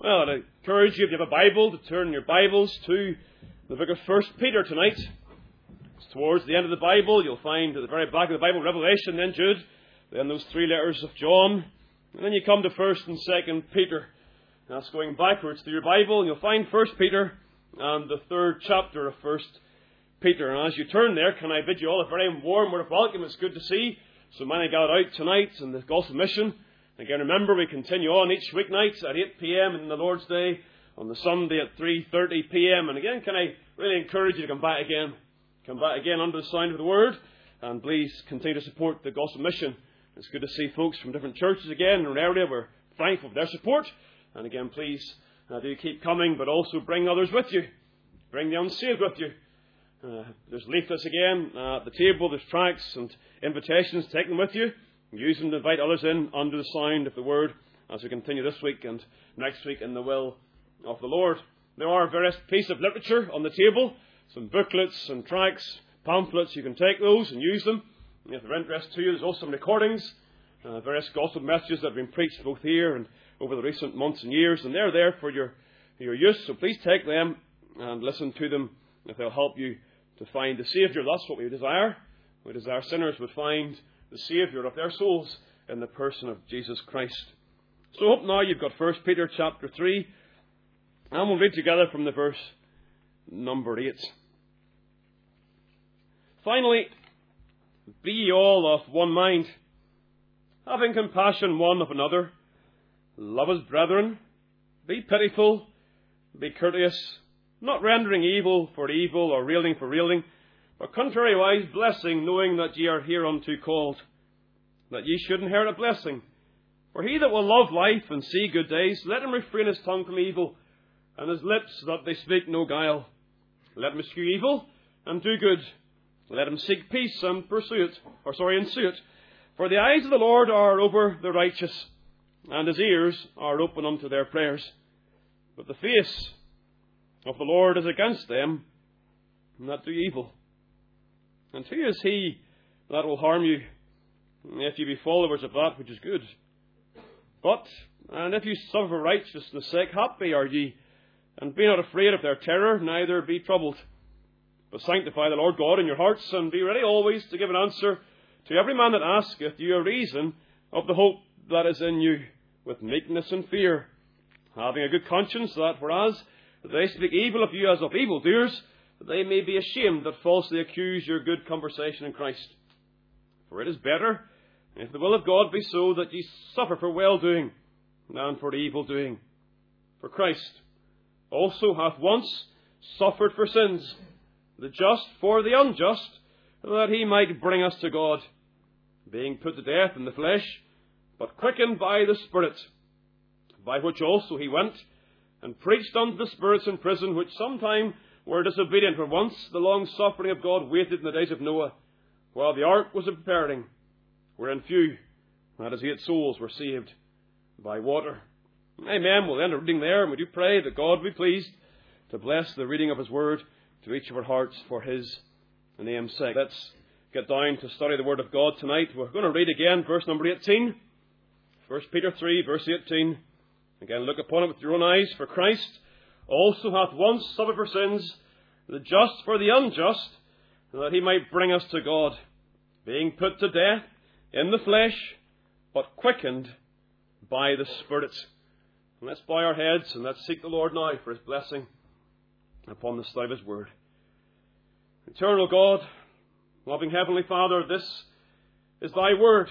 Well, I'd encourage you, if you have a Bible, to turn your Bibles to the book of 1 Peter tonight. It's towards the end of the Bible. You'll find at the very back of the Bible, Revelation, then Jude, then those three letters of John, and then you come to 1st and 2nd Peter. That's going backwards through your Bible, and you'll find 1 Peter and the 3rd chapter of 1 Peter. And as you turn there, can I bid you all a very warm word of welcome. It's good to see so many gathered out tonight in the Gospel Mission. Again, remember, we continue on each weeknight at 8 p.m. in the Lord's Day, on the Sunday at 3:30 p.m. And again, can I really encourage you to come back again? Come back again under the sound of the Word, and please continue to support the Gospel Mission. It's good to see folks from different churches again in our area. We're thankful for their support. And again, please do keep coming, but also bring others with you. Bring the unsaved with you. There's leaflets again at the table. There's tracts and invitations. Take them with you. Use them to invite others in under the sound of the Word as we continue this week and next week in the will of the Lord. There are various pieces of literature on the table, some booklets and tracts, pamphlets. You can take those and use them. If they're of interest to you, there's also some recordings, various gospel messages that have been preached both here and over the recent months and years, and they're there for your use. So please take them and listen to them if they'll help you to find the Saviour. That's what we desire. We desire sinners would find the Saviour of their souls in the person of Jesus Christ. So up now you've got 1 Peter chapter 3, and we'll read together from the verse number 8. Finally, be ye all of one mind, having compassion one of another, love as brethren, be pitiful, be courteous, not rendering evil for evil or railing for railing, but contrariwise blessing, knowing that ye are hereunto called, that ye should inherit a blessing. For he that will love life and see good days, let him refrain his tongue from evil, and his lips that they speak no guile. Let him eschew evil, and do good. Let him seek peace and ensue it. For the eyes of the Lord are over the righteous, and his ears are open unto their prayers. But the face of the Lord is against them that do evil. And who is he that will harm you, if you be followers of that which is good? But, and if you suffer for righteousness' sake, happy are ye, and be not afraid of their terror, neither be troubled. But sanctify the Lord God in your hearts, and be ready always to give an answer to every man that asketh you a reason of the hope that is in you, with meekness and fear, having a good conscience, that whereas they speak evil of you as of evildoers, they may be ashamed that falsely accuse your good conversation in Christ. For it is better, if the will of God be so, that ye suffer for well-doing than for evil-doing. For Christ also hath once suffered for sins, the just for the unjust, that he might bring us to God, being put to death in the flesh, but quickened by the Spirit, by which also he went, and preached unto the spirits in prison, which sometime were disobedient. For once the long suffering of God waited in the days of Noah, while the ark was preparing, wherein few, that is 8 souls, were saved by water. Amen. We'll end the reading there, and we do pray that God be pleased to bless the reading of His Word to each of our hearts for His name's sake. Let's get down to study the Word of God tonight. We're going to read again verse number 18. 1 Peter 3, verse 18. Again, look upon it with your own eyes. For Christ also hath once suffered for sins, the just for the unjust, that he might bring us to God, being put to death in the flesh, but quickened by the Spirit. And let's bow our heads and let's seek the Lord now for His blessing upon the study of His Word. Eternal God, loving Heavenly Father, this is Thy Word,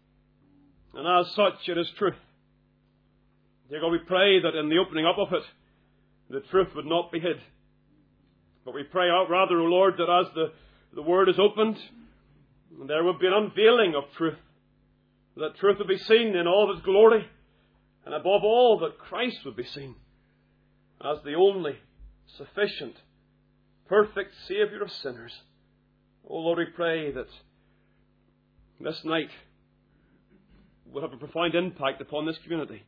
and as such it is truth. Dear God, we pray that in the opening up of it, the truth would not be hid. But we pray out rather, O Lord, that as the Word is opened, there would be an unveiling of truth. That truth would be seen in all of its glory. And above all, that Christ would be seen as the only sufficient, perfect Saviour of sinners. O Lord, we pray that this night will have a profound impact upon this community.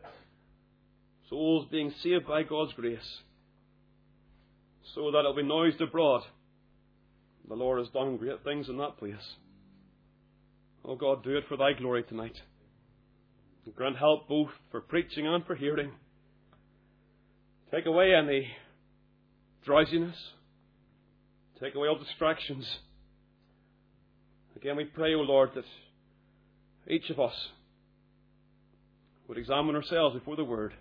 Souls being saved by God's grace, so that it will be noised abroad. The Lord has done great things in that place. Oh God, do it for Thy glory tonight. Grant help both for preaching and for hearing. Take away any drowsiness. Take away all distractions. Again, we pray, O Lord, that each of us would examine ourselves before the Word.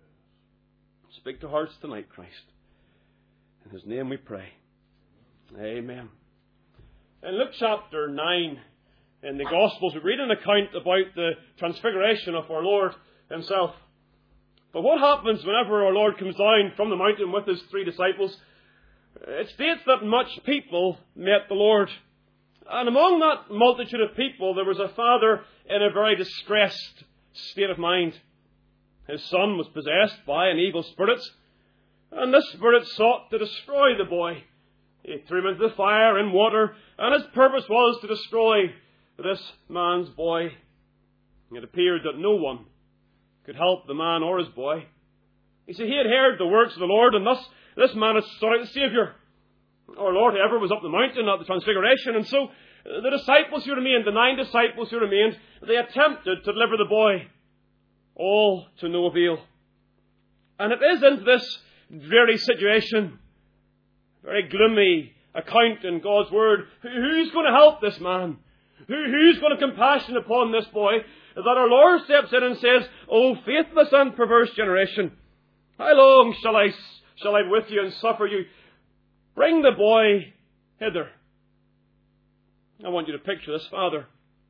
Speak to hearts tonight, Christ. In His name we pray. Amen. In Luke chapter 9, in the Gospels, we read an account about the transfiguration of our Lord Himself. But what happens whenever our Lord comes down from the mountain with His 3 disciples? It states that much people met the Lord. And among that multitude of people, there was a father in a very distressed state of mind. His son was possessed by an evil spirit, and this spirit sought to destroy the boy. He threw him into the fire and water, and his purpose was to destroy this man's boy. It appeared that no one could help the man or his boy. You see, he had heard the works of the Lord, and thus this man had sought out the Saviour. Our Lord, however, was up the mountain at the Transfiguration, and so the disciples who remained, the 9 disciples who remained, they attempted to deliver the boy, all to no avail. And it is in this very situation, very gloomy account in God's Word, who's going to help this man? Who's going to compassion upon this boy? That our Lord steps in and says, "O faithless and perverse generation, how long shall I be with you and suffer you? Bring the boy hither." I want you to picture this father.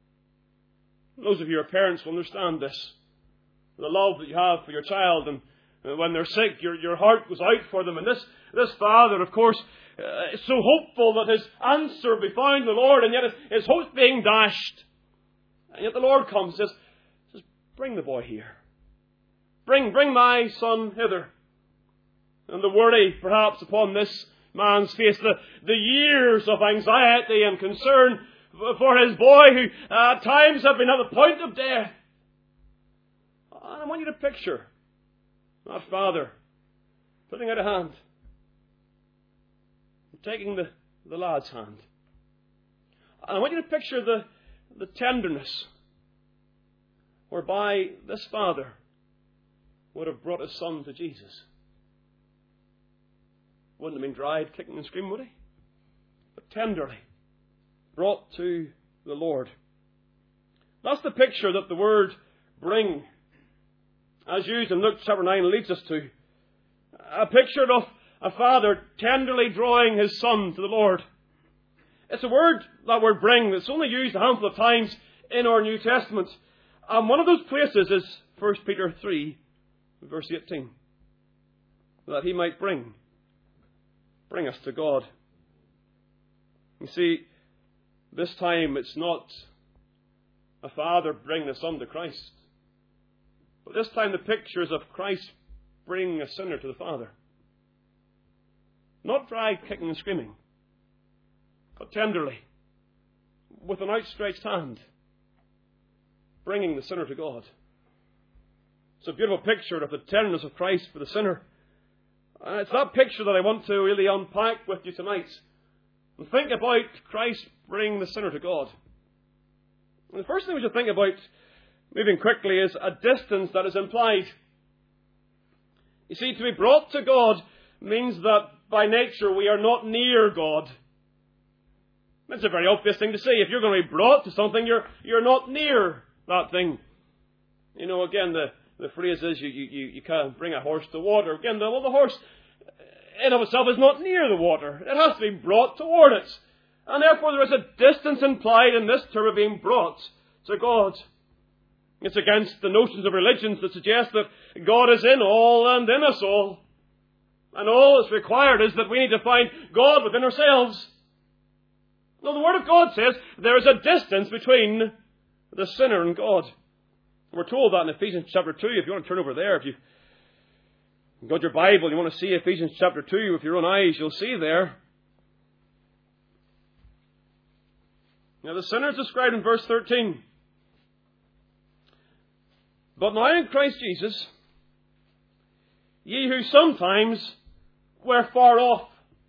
Those of you who are parents will understand this. The love that you have for your child, and when they're sick, your heart goes out for them. And this father, of course, is so hopeful that his answer will be found in the Lord, and yet his hope's being dashed. And yet the Lord comes and says, "Bring the boy here. Bring my son hither." And the worry, perhaps, upon this man's face, the years of anxiety and concern for his boy, who at times have been at the point of death. And I want you to picture that father putting out a hand, taking the lad's hand. And I want you to picture the tenderness whereby this father would have brought his son to Jesus. Wouldn't have been dried, kicking and screaming, would he? But tenderly brought to the Lord. That's the picture that the word "bring," as used in Luke chapter 9, leads us to. A picture of a father tenderly drawing his son to the Lord. It's a word, that word "bring," that's only used a handful of times in our New Testament. And one of those places is 1 Peter 3, verse 18. That he might bring us to God. You see, this time it's not a father bringing a son to Christ. But this time the picture is of Christ bringing a sinner to the Father. Not dragged, kicking and screaming, but tenderly, with an outstretched hand, bringing the sinner to God. It's a beautiful picture of the tenderness of Christ for the sinner. And it's that picture that I want to really unpack with you tonight. And think about Christ bringing the sinner to God. And the first thing we should think about, moving quickly, is a distance that is implied. You see, to be brought to God means that by nature we are not near God. That's a very obvious thing to say. If you're going to be brought to something, you're not near that thing. You know, again, the phrase is you can't bring a horse to water. Again, the horse in of itself is not near the water. It has to be brought toward it. And therefore there is a distance implied in this term of being brought to God. It's against the notions of religions that suggest that God is in all and in us all. And all that's required is that we need to find God within ourselves. No, the Word of God says there is a distance between the sinner and God. We're told that in Ephesians chapter 2. If you want to turn over there, if you've got your Bible, you want to see Ephesians chapter 2 with your own eyes, you'll see there. Now the sinner is described in verse 13. But now in Christ Jesus, ye who sometimes were far off.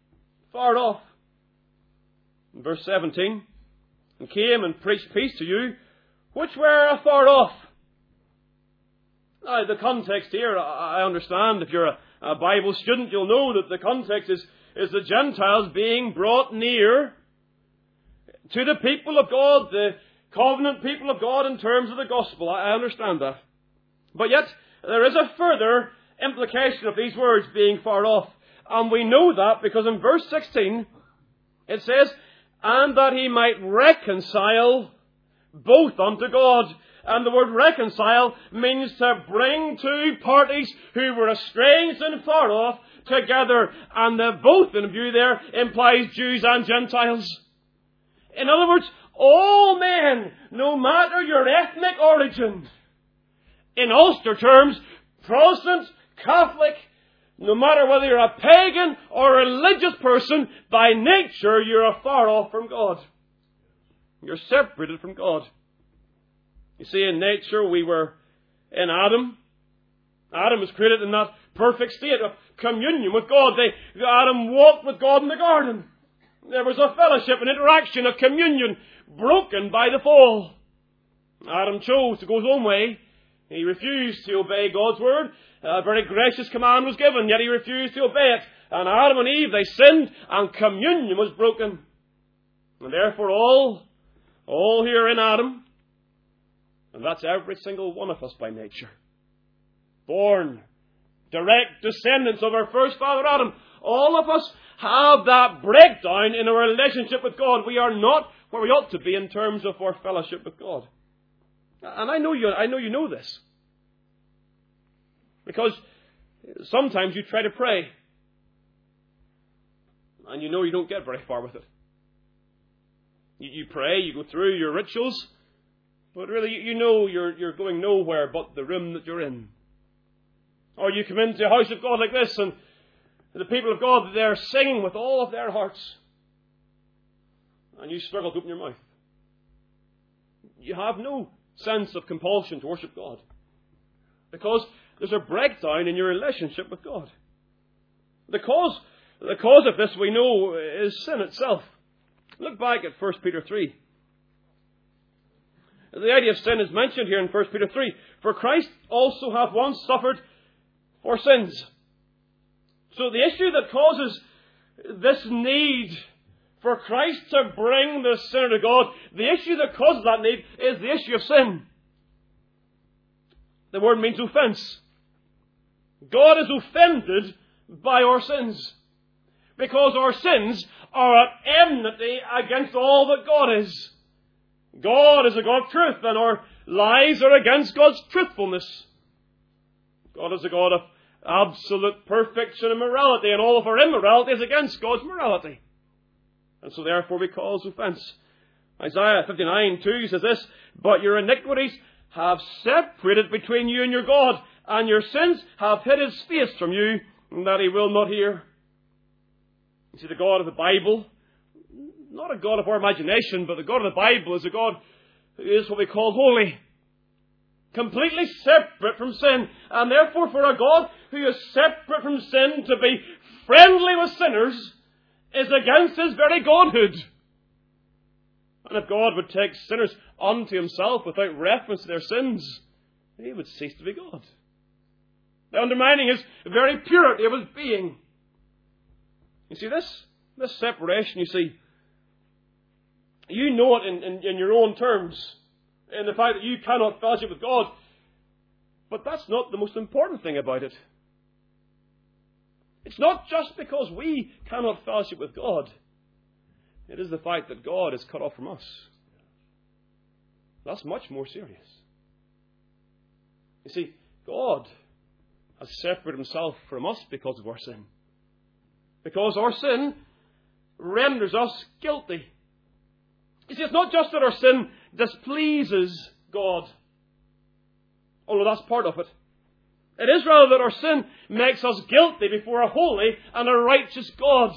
In verse 17, and came and preached peace to you, which were afar off. Now, the context here, I understand, if you're a Bible student, you'll know that the context is the Gentiles being brought near to the people of God, the covenant people of God in terms of the gospel. I understand that. But yet, there is a further implication of these words being far off. And we know that because in verse 16, it says, and that he might reconcile both unto God. And the word reconcile means to bring two parties who were estranged and far off together. And the both in view there implies Jews and Gentiles. In other words, all men, no matter your ethnic origin, in Ulster terms, Protestant, Catholic, no matter whether you're a pagan or a religious person, by nature you're afar off from God. You're separated from God. You see, in nature we were in Adam. Adam was created in that perfect state of communion with God. Adam walked with God in the garden. There was a fellowship, an interaction, a communion broken by the fall. Adam chose to go his own way. He refused to obey God's word. A very gracious command was given, yet he refused to obey it. And Adam and Eve, they sinned, and communion was broken. And therefore all here in Adam, and that's every single one of us by nature, born, direct descendants of our first father Adam, all of us have that breakdown in our relationship with God. We are not where we ought to be in terms of our fellowship with God. And I know you know this. Because sometimes you try to pray, and you know you don't get very far with it. You pray, you go through your rituals, but really you know you're going nowhere but the room that you're in. Or you come into a house of God like this, and the people of God, they're singing with all of their hearts, and you struggle to open your mouth. You have no sense of compulsion to worship God, because there's a breakdown in your relationship with God. The cause of this, we know, is sin itself. Look back at 1 Peter 3. The idea of sin is mentioned here in 1 Peter 3. For Christ also hath once suffered for sins. So the issue that causes this need for Christ to bring the sinner to God, the issue that causes that need is the issue of sin. The word means offence. God is offended by our sins, because our sins are at enmity against all that God is. God is a God of truth, and our lies are against God's truthfulness. God is a God of absolute perfection and morality, and all of our immorality is against God's morality. And so therefore we cause offence. Isaiah 59:2 says this, but your iniquities have separated between you and your God, and your sins have hid his face from you, that he will not hear. You see, the God of the Bible, not a God of our imagination, but the God of the Bible is a God who is what we call holy, completely separate from sin. And therefore, for a God who is separate from sin, to be friendly with sinners is against his very godhood. And if God would take sinners unto himself without reference to their sins, he would cease to be God, undermining his very purity of his being. You see, this separation, you see, you know it in your own terms, in the fact that you cannot fellowship with God. But that's not the most important thing about it. It's not just because we cannot fellowship with God. It is the fact that God is cut off from us. That's much more serious. You see, God has separated himself from us because of our sin. Because our sin renders us guilty. You see, it's not just that our sin displeases God, although that's part of it. It is rather that our sin makes us guilty before a holy and a righteous God.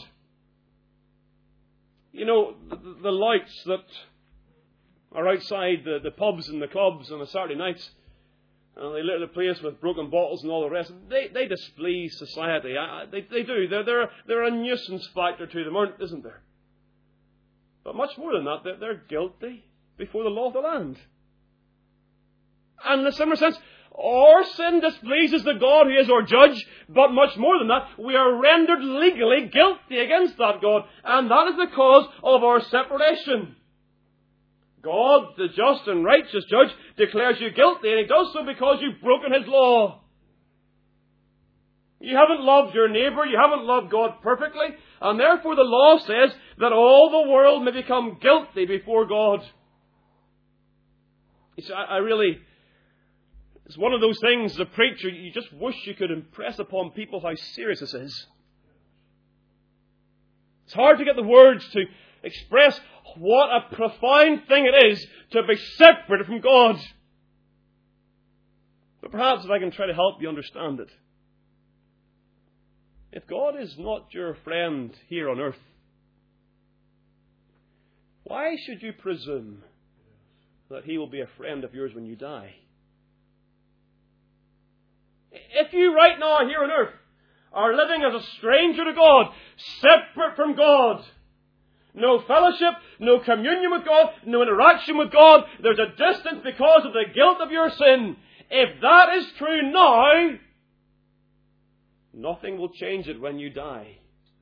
You know, the lights that are outside the pubs and the clubs on the Saturday nights, and they litter the place with broken bottles and all the rest, they displease society. They do. They're a nuisance factor to them, isn't there? But much more than that, they're guilty before the law of the land. And in a similar sense, Our sin displeases the God who is our judge, but much more than that, we are rendered legally guilty against that God, and that is the cause of our separation. God, the just and righteous judge, declares you guilty, and He does so because you've broken His law. You haven't loved your neighbour, you haven't loved God perfectly, and therefore the law says that all the world may become guilty before God. You see, it's one of those things, as a preacher, you just wish you could impress upon people how serious this is. It's hard to get the words to express what a profound thing it is to be separated from God. But perhaps if I can try to help you understand it. If God is not your friend here on earth, why should you presume that He will be a friend of yours when you die? If you right now here on earth are living as a stranger to God, separate from God, no fellowship, no communion with God, no interaction with God, there's a distance because of the guilt of your sin. If that is true now, nothing will change it when you die.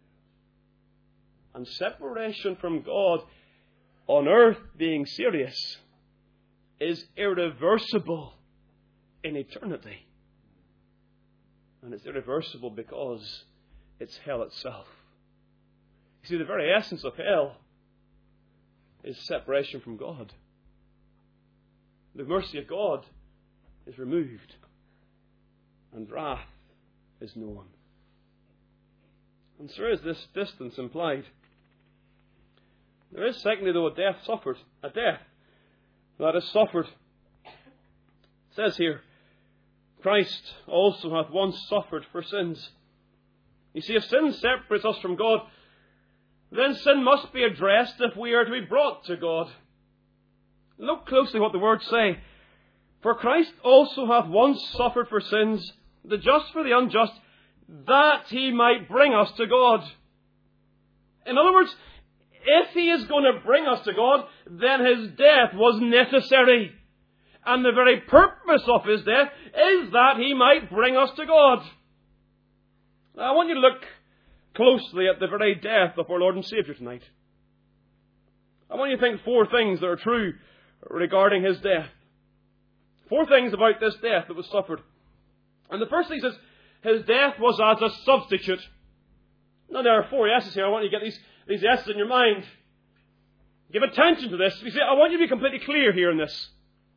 And separation from God on earth, being serious, is irreversible in eternity. And it's irreversible because it's hell itself. You see, the very essence of hell is separation from God. The mercy of God is removed, and wrath is known. And so there is this distance implied. There is secondly, though, a death that is suffered. It says here, Christ also hath once suffered for sins. You see, if sin separates us from God, then sin must be addressed if we are to be brought to God. Look closely what the words say. For Christ also hath once suffered for sins, the just for the unjust, that He might bring us to God. In other words, if He is going to bring us to God, then His death was necessary. And the very purpose of His death is that He might bring us to God. Now, I want you to look closely at the very death of our Lord and Saviour tonight. I want you to think 4 things that are true regarding His death. 4 things about this death that was suffered. And the first thing is, His death was as a substitute. Now, there are 4 S's here. I want you to get these S's in your mind. Give attention to this. You see, I want you to be completely clear here in this.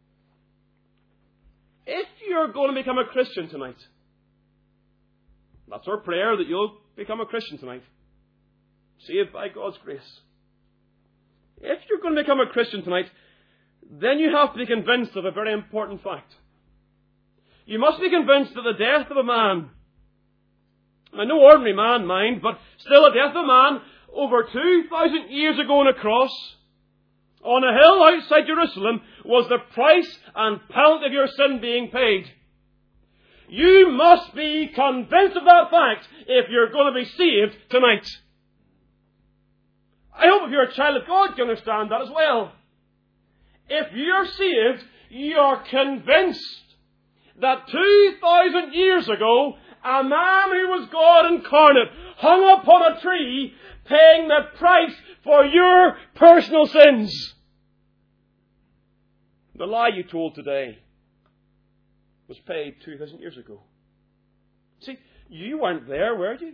If you're going to become a Christian tonight, that's our prayer, that you'll become a Christian tonight, saved by God's grace. If you're going to become a Christian tonight, then you have to be convinced of a very important fact. You must be convinced that the death of a man, now no ordinary man, mind, but still the death of a man over 2,000 years ago on a cross, on a hill outside Jerusalem, was the price and penalty of your sin being paid. You must be convinced of that fact if you're going to be saved tonight. I hope if you're a child of God, you understand that as well. If you're saved, you are convinced that 2,000 years ago, a man who was God incarnate hung upon a tree, paying the price for your personal sins. The lie you told today was paid 2,000 years ago. See, you weren't there, were you?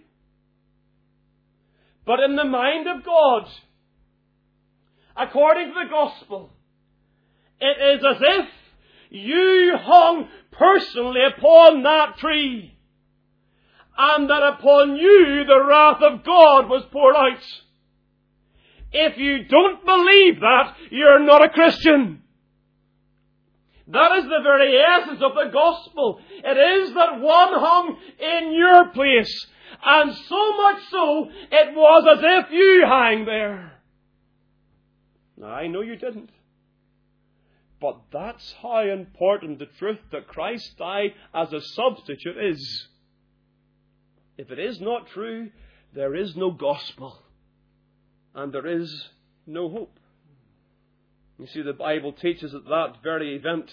But in the mind of God, according to the gospel, it is as if you hung personally upon that tree, and that upon you the wrath of God was poured out. If you don't believe that, you're not a Christian. That is the very essence of the gospel. It is that one hung in your place, and so much so, it was as if you hang there. Now, I know you didn't. But that's how important the truth that Christ died as a substitute is. If it is not true, there is no gospel. And there is no hope. You see, the Bible teaches that that very event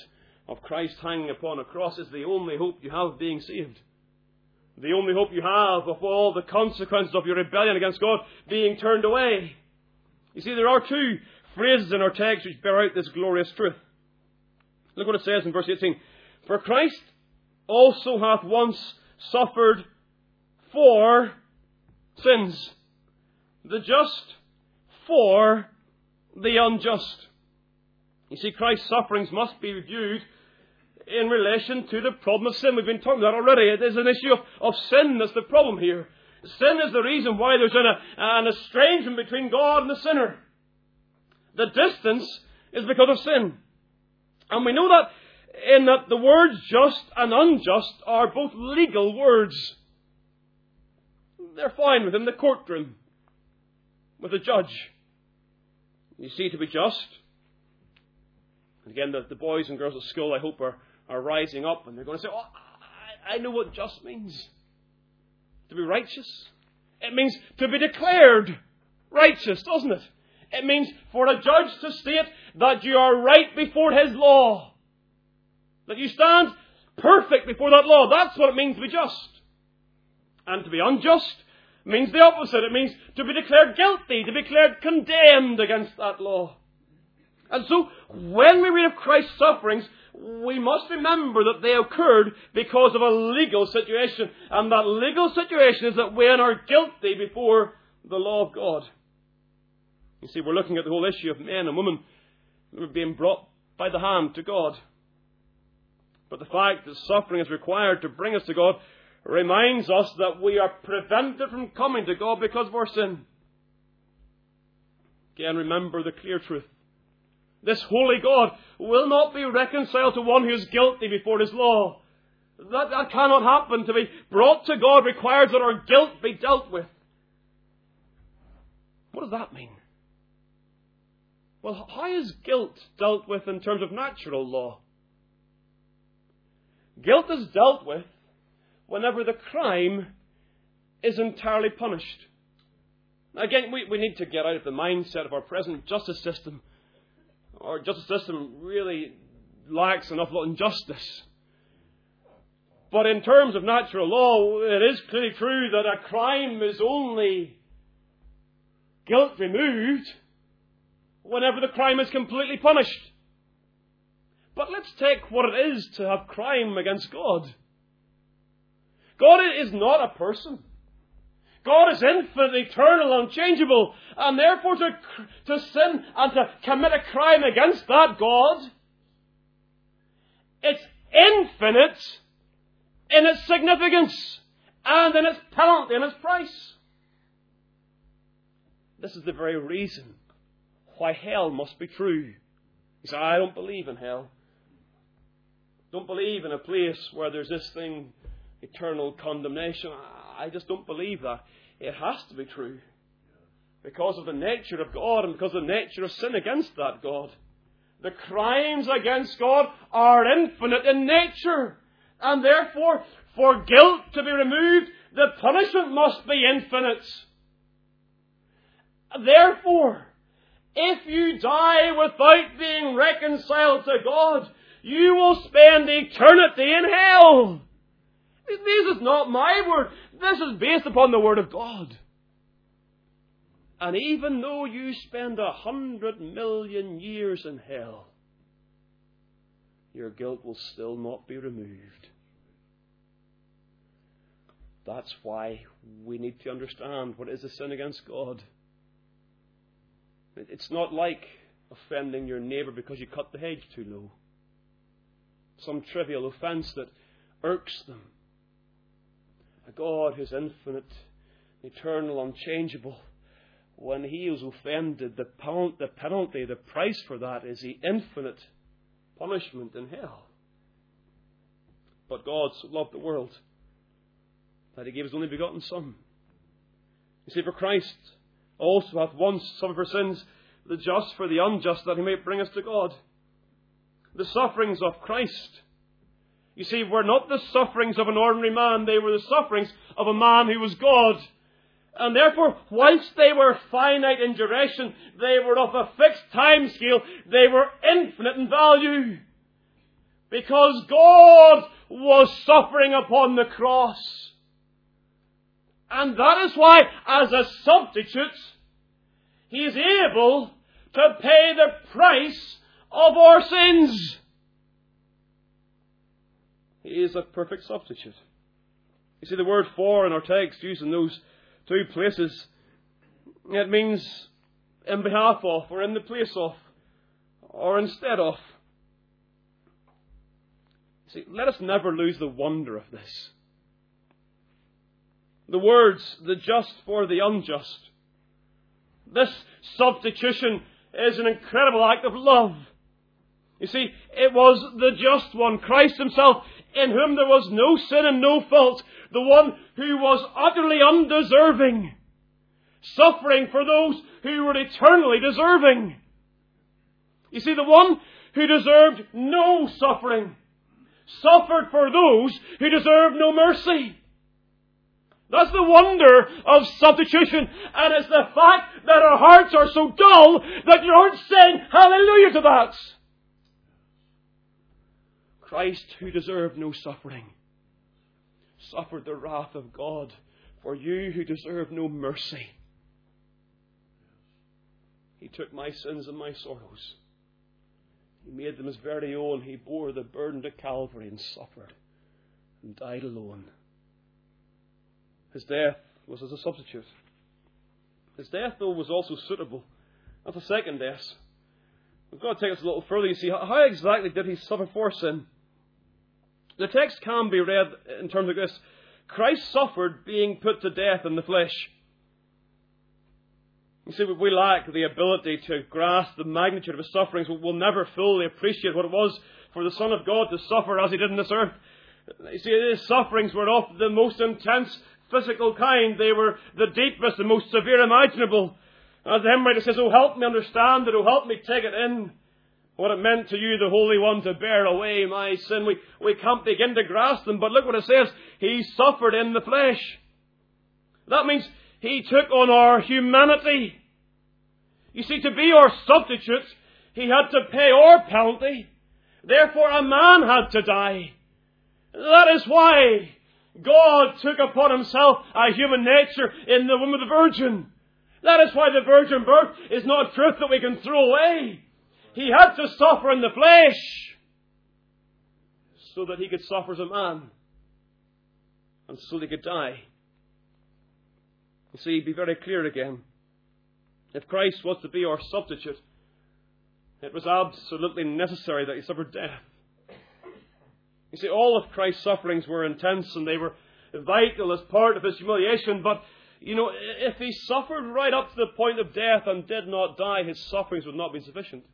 of Christ hanging upon a cross is the only hope you have of being saved. The only hope you have of all the consequences of your rebellion against God being turned away. You see, there are two phrases in our text which bear out this glorious truth. Look what it says in verse 18. For Christ also hath once suffered for sins, the just for the unjust. You see, Christ's sufferings must be viewed in relation to the problem of sin. We've been talking about that already. It is an issue of sin that's the problem here. Sin is the reason why there's an estrangement between God and the sinner. The distance is because of sin. And we know that in that the words just and unjust are both legal words. They're fine within the courtroom, with the judge. You see, to be just. And again, the boys and girls at school, I hope, are rising up and they're going to say, oh, I know what just means. To be righteous. It means to be declared righteous, doesn't it? It means for a judge to state that you are right before his law. That you stand perfect before that law. That's what it means to be just. And to be unjust means the opposite. It means to be declared guilty, to be declared condemned against that law. And so, when we read of Christ's sufferings, we must remember that they occurred because of a legal situation. And that legal situation is that men are guilty before the law of God. You see, we're looking at the whole issue of men and women who are being brought by the hand to God. But the fact that suffering is required to bring us to God reminds us that we are prevented from coming to God because of our sin. Again, remember the clear truth. This holy God will not be reconciled to one who is guilty before his law. That cannot happen. To be brought to God requires that our guilt be dealt with. What does that mean? Well, how is guilt dealt with in terms of natural law? Guilt is dealt with whenever the crime is entirely punished. Again, we need to get out of the mindset of our present justice system. Our justice system really lacks an awful lot in justice. But in terms of natural law, it is clearly true that a crime is only guilt removed whenever the crime is completely punished. But let's take what it is to have crime against God. God is not a person. God is infinite, eternal, unchangeable. And therefore to sin and to commit a crime against that God, it's infinite in its significance and in its penalty and its price. This is the very reason why hell must be true. You say, I don't believe in hell. Don't believe in a place where there's this thing, eternal condemnation. I just don't believe that. It has to be true. Because of the nature of God and because of the nature of sin against that God. The crimes against God are infinite in nature. And therefore, for guilt to be removed, the punishment must be infinite. Therefore, if you die without being reconciled to God, you will spend eternity in hell. This is not my word. This is based upon the Word of God. And even though you spend 100 million years in hell, your guilt will still not be removed. That's why we need to understand what is a sin against God. It's not like offending your neighbour because you cut the hedge too low. Some trivial offence that irks them. A God who's infinite, eternal, unchangeable. When He is offended, the penalty, the price for that is the infinite punishment in hell. But God so loved the world that He gave His only begotten Son. You see, for Christ also hath once suffered for sins, the just for the unjust, that He may bring us to God. The sufferings of Christ, you see, were not the sufferings of an ordinary man. They were the sufferings of a man who was God. And therefore, whilst they were finite in duration, they were of a fixed time scale, they were infinite in value. Because God was suffering upon the cross. And that is why, as a substitute, He is able to pay the price of our sins. He is a perfect substitute. You see, the word for in our text, used in those two places, it means in behalf of, or in the place of, or instead of. See, let us never lose the wonder of this. The words, the just for the unjust. This substitution is an incredible act of love. You see, it was the just one, Christ Himself, in whom there was no sin and no fault, the one who was utterly undeserving, suffering for those who were eternally deserving. You see, the one who deserved no suffering suffered for those who deserved no mercy. That's the wonder of substitution, and it's the fact that our hearts are so dull that you aren't saying hallelujah to that. Christ, who deserved no suffering, suffered the wrath of God for you who deserve no mercy. He took my sins and my sorrows. He made them His very own. He bore the burden to Calvary and suffered and died alone. His death was as a substitute. His death, though, was also suitable. That's the second death. We've got to take us a little further. You see, how exactly did He suffer for sin? The text can be read in terms of this. Christ suffered being put to death in the flesh. You see, we lack the ability to grasp the magnitude of His sufferings. We'll never fully appreciate what it was for the Son of God to suffer as He did on this earth. You see, His sufferings were of the most intense physical kind. They were the deepest and most severe imaginable. As the hymn writer says, "Oh, help me understand it. Oh, help me take it in. What it meant to you, the Holy One, to bear away my sin." We can't begin to grasp them. But look what it says. He suffered in the flesh. That means He took on our humanity. You see, to be our substitute, He had to pay our penalty. Therefore, a man had to die. That is why God took upon Himself a human nature in the womb of the Virgin. That is why the virgin birth is not a truth that we can throw away. He had to suffer in the flesh so that He could suffer as a man and so that He could die. You see, be very clear again. If Christ was to be our substitute, it was absolutely necessary that He suffered death. You see, all of Christ's sufferings were intense and they were vital as part of His humiliation. But, you know, if He suffered right up to the point of death and did not die, His sufferings would not be sufficient.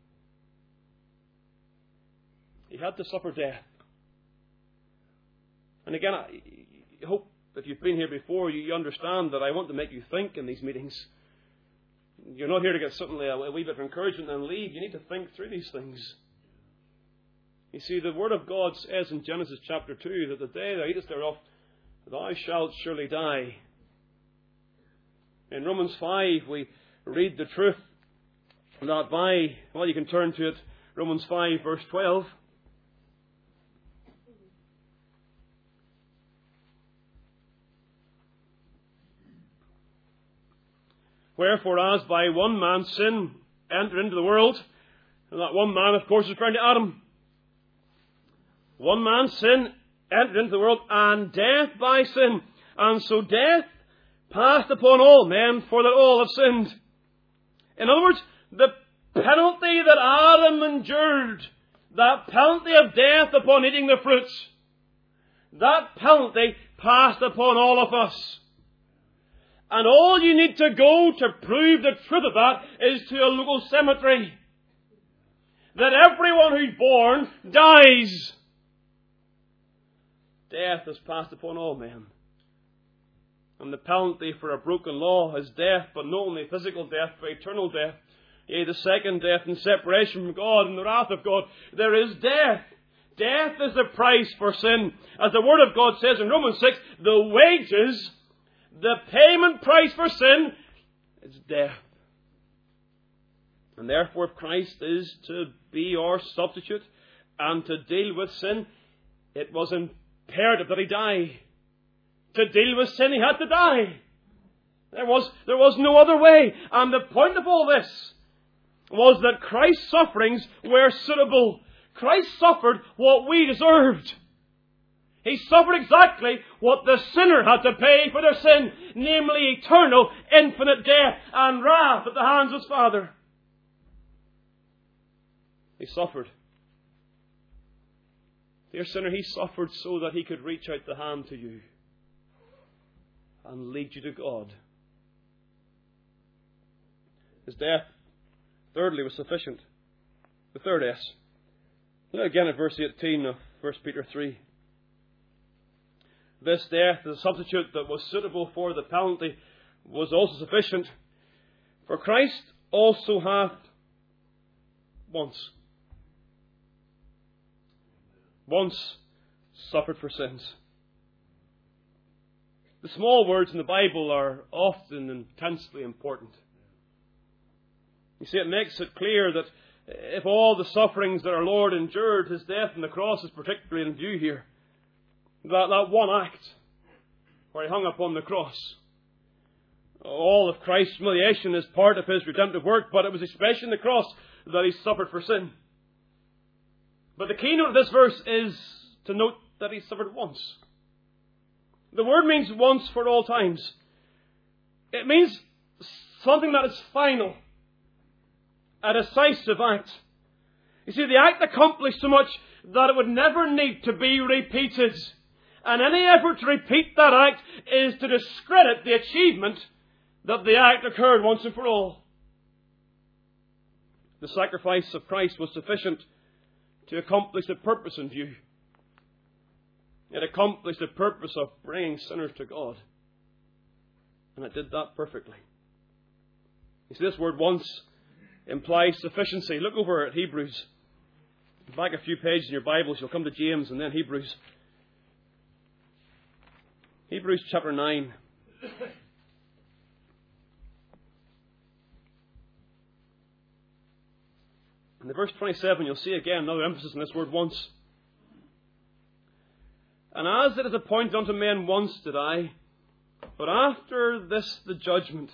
He had to suffer death. And again, I hope if you've been here before, you understand that I want to make you think in these meetings. You're not here to get something a wee bit of encouragement and leave. You need to think through these things. You see, the Word of God says in Genesis chapter 2 that the day thou eatest thereof, thou shalt surely die. In Romans 5, we read the truth that by, well, you can turn to it, Romans 5, verse 12. Wherefore, as by one man sin entered into the world, and that one man, of course, is referring to Adam. One man's sin entered into the world, and death by sin. And so death passed upon all men, for that all have sinned. In other words, the penalty that Adam endured, that penalty of death upon eating the fruits, that penalty passed upon all of us. And all you need to go to prove the truth of that is to a local cemetery. That everyone who's born dies. Death is passed upon all men. And the penalty for a broken law is death, but not only physical death, but eternal death. Yea, the second death and separation from God and the wrath of God. There is death. Death is the price for sin. As the Word of God says in Romans 6, the wages, the payment price for sin, is death. And therefore, if Christ is to be our substitute And to deal with sin, it was imperative that he die. To deal with sin, he had to die. There was no other way. And the point of all this was that Christ's sufferings were suitable. Christ suffered what we deserved. He suffered exactly what the sinner had to pay for their sin, namely eternal, infinite death and wrath at the hands of his Father. He suffered. Dear sinner, he suffered so that he could reach out the hand to you and lead you to God. His death, thirdly, was sufficient. The third S. Look again at verse 18 of 1 Peter 3. This death, the substitute that was suitable for the penalty, was also sufficient. For Christ also hath once suffered for sins. The small words in the Bible are often intensely important. You see, it makes it clear that if all the sufferings that our Lord endured, his death on the cross is particularly in view here. That one act where he hung upon the cross. All of Christ's humiliation is part of his redemptive work, but it was especially in the cross that he suffered for sin. But the keynote of this verse is to note that he suffered once. The word means once for all times. It means something that is final, a decisive act. You see, the act accomplished so much that it would never need to be repeated. And any effort to repeat that act is to discredit the achievement that the act occurred once and for all. The sacrifice of Christ was sufficient to accomplish the purpose in view. It accomplished the purpose of bringing sinners to God. And it did that perfectly. You see, this word once implies sufficiency. Look over at Hebrews. Back a few pages in your Bibles, you'll come to James and then Hebrews. Hebrews chapter 9. In verse 27, you'll see again another emphasis on this word once. And as it is appointed unto men once to die, but after this the judgment,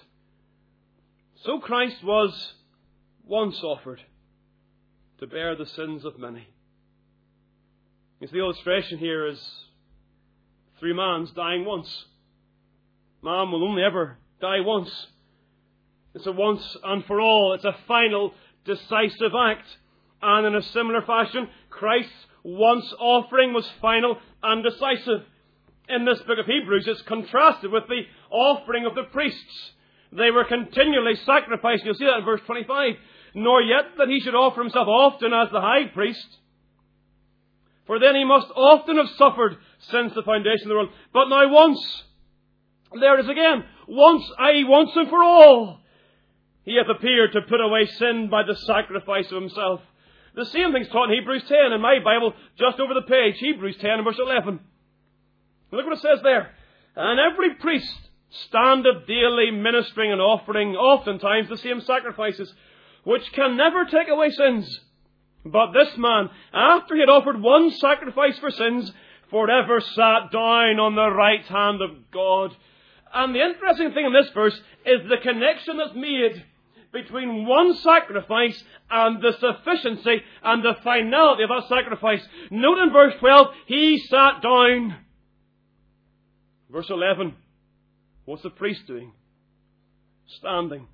so Christ was once offered to bear the sins of many. You see, the illustration here is three mans dying once. Man will only ever die once. It's a once and for all. It's a final, decisive act. And in a similar fashion, Christ's once offering was final and decisive. In this book of Hebrews, it's contrasted with the offering of the priests. They were continually sacrificing. You'll see that in verse 25. Nor yet that he should offer himself often as the high priest. For then he must often have suffered since the foundation of the world. But now once, there it is again, once and for all, he hath appeared to put away sin by the sacrifice of himself. The same thing's taught in Hebrews 10 in my Bible, just over the page, Hebrews 10 and verse 11. Look what it says there. And every priest standeth daily ministering and offering oftentimes the same sacrifices, which can never take away sins. But this man, after he had offered one sacrifice for sins, forever sat down on the right hand of God. And the interesting thing in this verse is the connection that's made between one sacrifice and the sufficiency and the finality of that sacrifice. Note in verse 12, he sat down. Verse 11, what's the priest doing? Standing.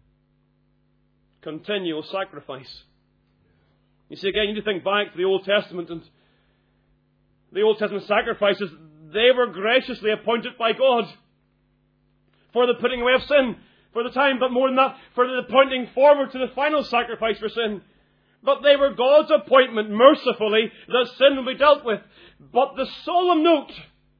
Continual sacrifice. You see, again, you need to think back to the Old Testament, and the Old Testament sacrifices, they were graciously appointed by God for the putting away of sin for the time, but more than that, for the pointing forward to the final sacrifice for sin. But they were God's appointment, mercifully, that sin will be dealt with. But the solemn note,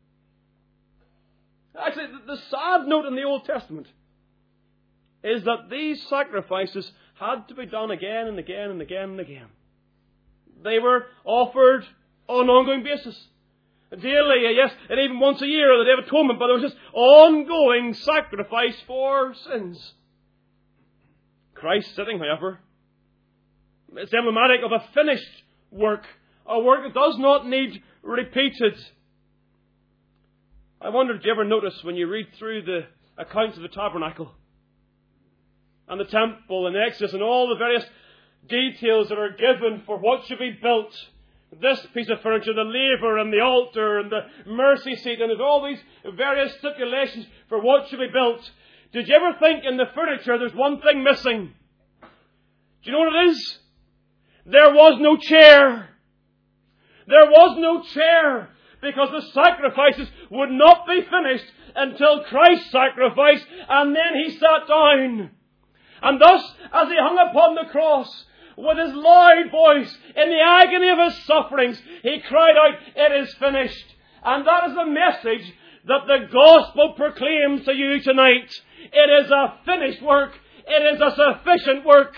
actually the sad note in the Old Testament, is that these sacrifices had to be done again and again and again and again. They were offered on an ongoing basis. Daily, yes, and even once a year, the Day of Atonement, but there was this ongoing sacrifice for sins. Christ sitting, however, it's emblematic of a finished work A work that does not need repeated. I wonder, did you ever notice when you read through the accounts of the tabernacle and the temple and Exodus and all the various details that are given for what should be built? This piece of furniture, the laver and the altar and the mercy seat, and there's all these various stipulations for what should be built. Did you ever think in the furniture there's one thing missing? Do you know what it is? There was no chair. There was no chair, because the sacrifices would not be finished until Christ sacrificed, and then He sat down. And thus, as He hung upon the cross, with His loud voice, in the agony of His sufferings, He cried out, "It is finished." And that is the message that the gospel proclaims to you tonight. It is a finished work. It is a sufficient work.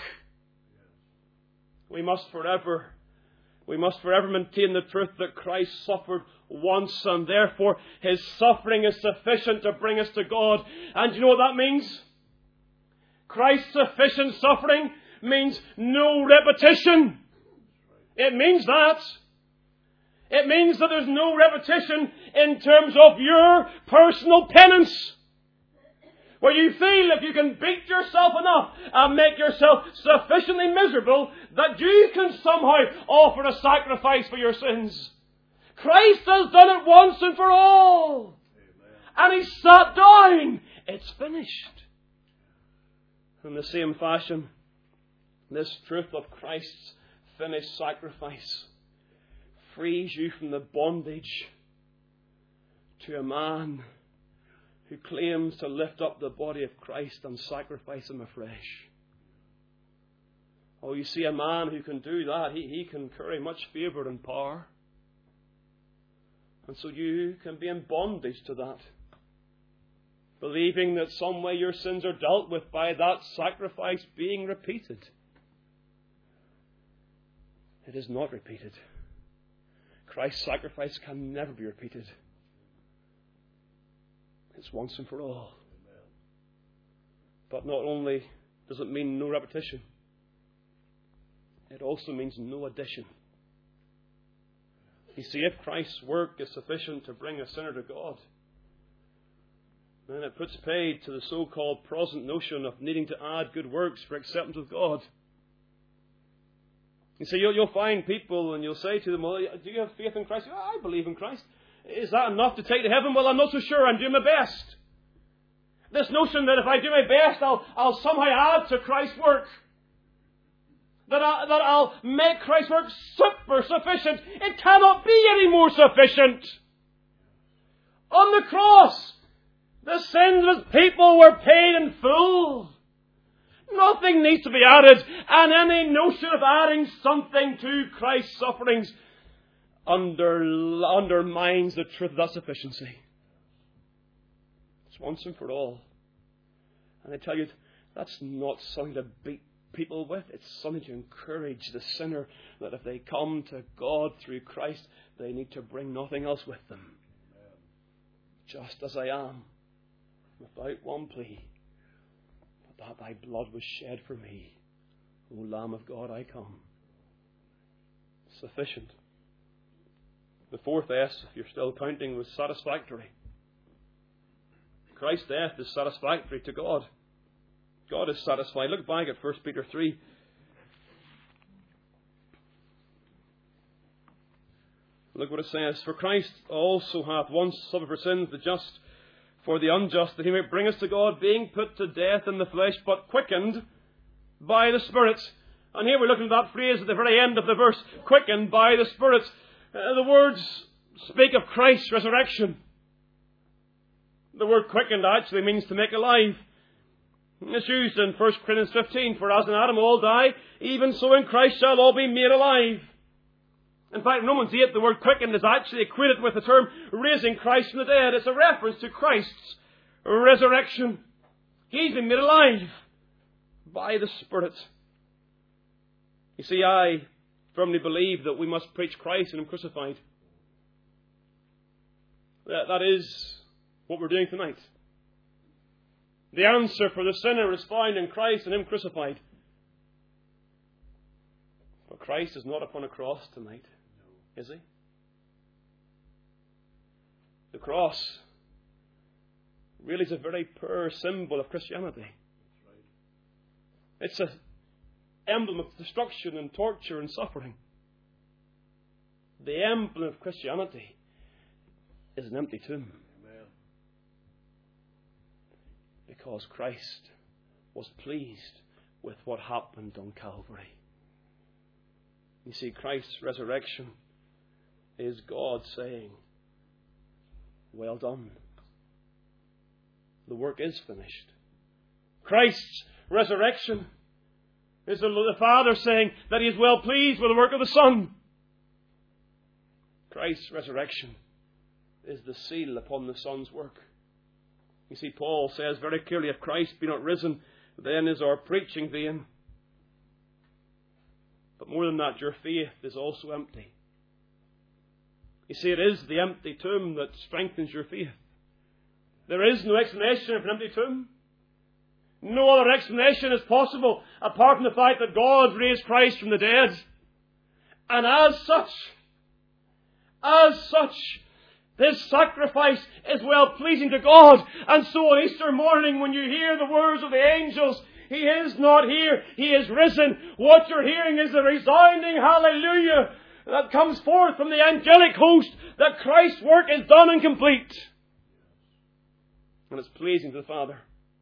We must forever maintain the truth that Christ suffered once, and therefore His suffering is sufficient to bring us to God. And you know what that means? Christ's sufficient suffering means no repetition. It means that. It means that there's no repetition in terms of your personal penance, where you feel if you can beat yourself enough and make yourself sufficiently miserable that you can somehow offer a sacrifice for your sins. Christ has done it once and for all. Amen. And He sat down. It's finished. In the same fashion, this truth of Christ's finished sacrifice frees you from the bondage to a man who claims to lift up the body of Christ and sacrifice Him afresh. Oh, you see, a man who can do that, he can carry much favour and power. And so you can be in bondage to that, believing that some way your sins are dealt with by that sacrifice being repeated. It is not repeated. Christ's sacrifice can never be repeated. It's once and for all. But not only does it mean no repetition, it also means no addition. You see, if Christ's work is sufficient to bring a sinner to God, then it puts paid to the so-called Protestant notion of needing to add good works for acceptance of God. You see, you'll find people and you'll say to them, "Well, do you have faith in Christ?" "I believe in Christ." "Is that enough to take to heaven?" "Well, I'm not so sure. I'm doing my best." This notion that if I do my best, I'll somehow add to Christ's work. That I'll make Christ's work super sufficient. It cannot be any more sufficient. On the cross, the sins of His people were paid in full. Nothing needs to be added, and any notion of adding something to Christ's sufferings undermines the truth of that sufficiency. It's once and for all. And I tell you, that's not something to beat people with. It's something to encourage the sinner that if they come to God through Christ, they need to bring nothing else with them. Just as I am, without one plea, but that Thy blood was shed for me. O Lamb of God, I come. Sufficient. The fourth S, if you're still counting, was satisfactory. Christ's death is satisfactory to God. God is satisfied. Look back at 1 Peter 3. Look what it says. "For Christ also hath once suffered for sins, the just for the unjust, that He may bring us to God, being put to death in the flesh, but quickened by the Spirit." And here we're looking at that phrase at the very end of the verse, quickened by the Spirit. The words speak of Christ's resurrection. The word quickened actually means to make alive. It's used in 1 Corinthians 15, "For as in Adam all die, even so in Christ shall all be made alive." In fact, in Romans 8, the word quickened is actually equated with the term raising Christ from the dead. It's a reference to Christ's resurrection. He's been made alive by the Spirit. You see, I firmly believe that we must preach Christ and Him crucified. That is what we're doing tonight. The answer for the sinner is found in Christ and Him crucified. But Christ is not upon a cross tonight. Is he? The cross really is a very poor symbol of Christianity. It's an emblem of destruction and torture and suffering. The emblem of Christianity is an empty tomb. Amen. Because Christ was pleased with what happened on Calvary. You see, Christ's resurrection is God saying, well done. The work is finished. Christ's resurrection is the Father saying that He is well pleased with the work of the Son. Christ's resurrection is the seal upon the Son's work. You see, Paul says very clearly, if Christ be not risen, then is our preaching vain. But more than that, your faith is also empty. You see, it is the empty tomb that strengthens your faith. There is no explanation of an empty tomb. No other explanation is possible apart from the fact that God raised Christ from the dead. And as such, His sacrifice is well pleasing to God. And so on Easter morning, when you hear the words of the angels, He is not here, He is risen. What you're hearing is a resounding hallelujah that comes forth from the angelic host that Christ's work is done and complete. And it's pleasing to the Father.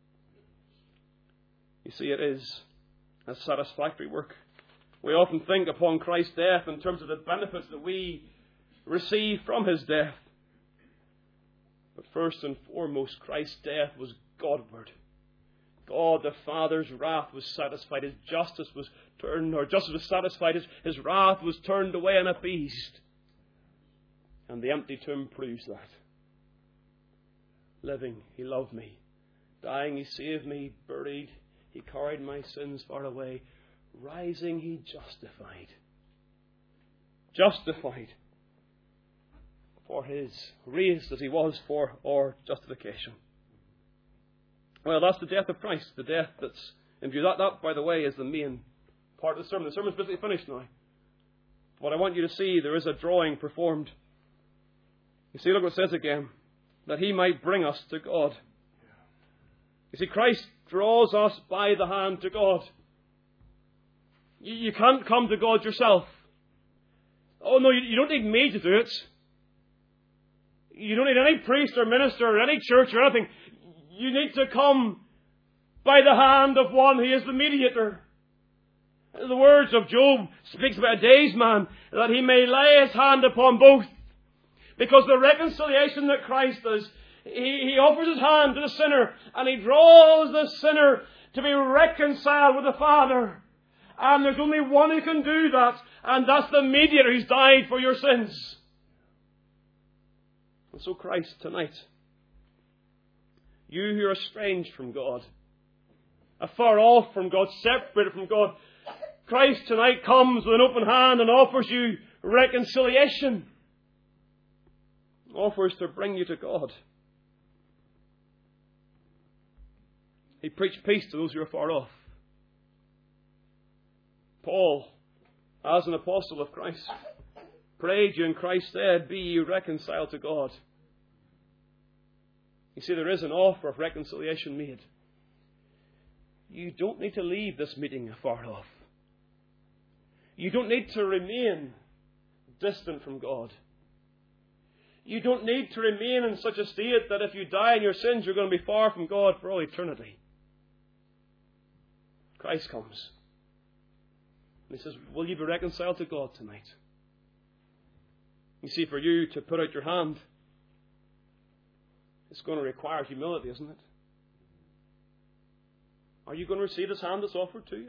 You see, it is a satisfactory work. We often think upon Christ's death in terms of the benefits that we receive from His death. But first and foremost, Christ's death was Godward. God the Father's wrath was satisfied. His justice was turned, or justice was satisfied. His wrath was turned away and appeased. And the empty tomb proves that. Living, He loved me. Dying, He saved me. Buried, He carried my sins far away. Rising, He justified. Justified for His, raised as He was for our justification. Well, that's the death of Christ, the death that's in view. That, by the way, is the main part of the sermon. The sermon's basically finished now. What I want you to see, there is a drawing performed. You see, look what it says again. That He might bring us to God. You see, Christ draws us by the hand to God. You can't come to God yourself. Oh no, you don't need me to do it. You don't need any priest or minister or any church or anything. You need to come by the hand of one who is the mediator. The words of Job speaks about a day's man, that he may lay his hand upon both. Because the reconciliation that Christ does, He offers His hand to the sinner, and He draws the sinner to be reconciled with the Father. And there's only one who can do that, and that's the mediator who's died for your sins. And so Christ tonight, you who are estranged from God, afar off from God, separated from God, Christ tonight comes with an open hand and offers you reconciliation. Offers to bring you to God. He preached peace to those who are far off. Paul, as an apostle of Christ, prayed you in Christ's stead, be ye reconciled to God. You see, there is an offer of reconciliation made. You don't need to leave this meeting afar off. You don't need to remain distant from God. You don't need to remain in such a state that if you die in your sins, you're going to be far from God for all eternity. Christ comes. And He says, will you be reconciled to God tonight? You see, for you to put out your hand, it's going to require humility, isn't it? Are you going to receive His hand that's offered to you?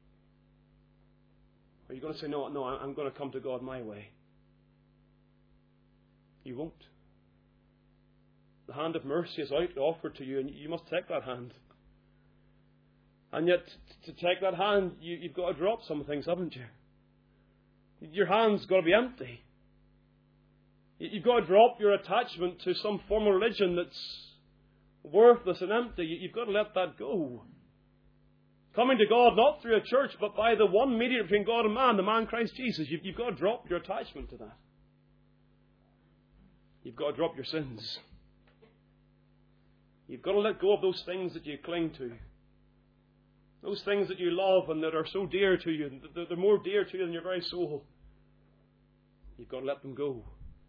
Are you going to say, no, I'm going to come to God my way? You won't. The hand of mercy is out offered to you, and you must take that hand. And yet, to take that hand, you've got to drop some things, haven't you? Your hand's got to be empty. You've got to drop your attachment to some form of religion that's worthless and empty. You've got to let that go. Coming to God not through a church, but by the one mediator between God and man, the man Christ Jesus. You've got to drop your attachment to that. You've got to drop your sins. You've got to let go of those things that you cling to. Those things that you love and that are so dear to you, they're more dear to you than your very soul. You've got to let them go.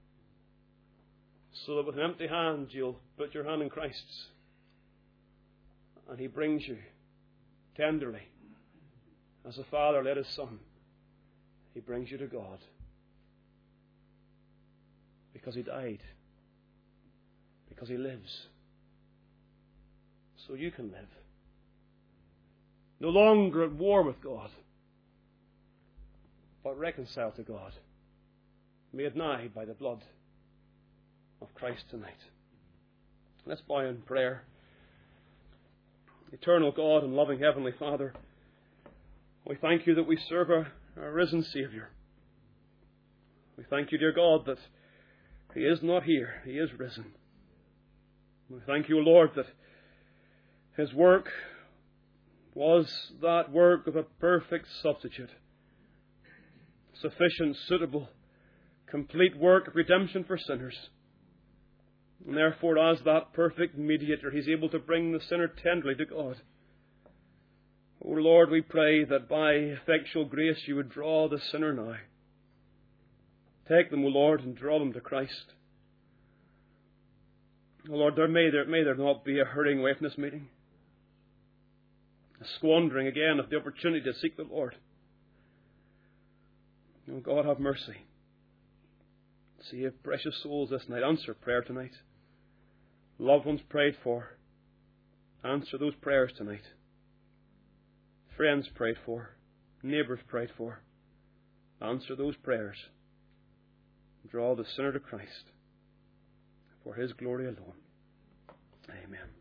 So that with an empty hand you'll put your hand in Christ's. And He brings you tenderly, as a father led his son. He brings you to God. Because He died. Because He lives. So you can live. No longer at war with God, but reconciled to God. Made nigh by the blood of Christ tonight. Let's bow in prayer. Eternal God and loving Heavenly Father, we thank You that we serve our risen Saviour. We thank You, dear God, that He is not here, He is risen. We thank You, Lord, that His work was that work of a perfect substitute. Sufficient, suitable, complete work of redemption for sinners. And therefore, as that perfect mediator, He's able to bring the sinner tenderly to God. O Lord, we pray that by effectual grace You would draw the sinner now. Take them, O Lord, and draw them to Christ. O Lord, may there not be a hurrying away from this meeting. A squandering again of the opportunity to seek the Lord. O God, have mercy. Save precious souls this night. Answer prayer tonight. Loved ones prayed for. Answer those prayers tonight. Friends prayed for. Neighbours prayed for. Answer those prayers. Draw the sinner to Christ for His glory alone. Amen.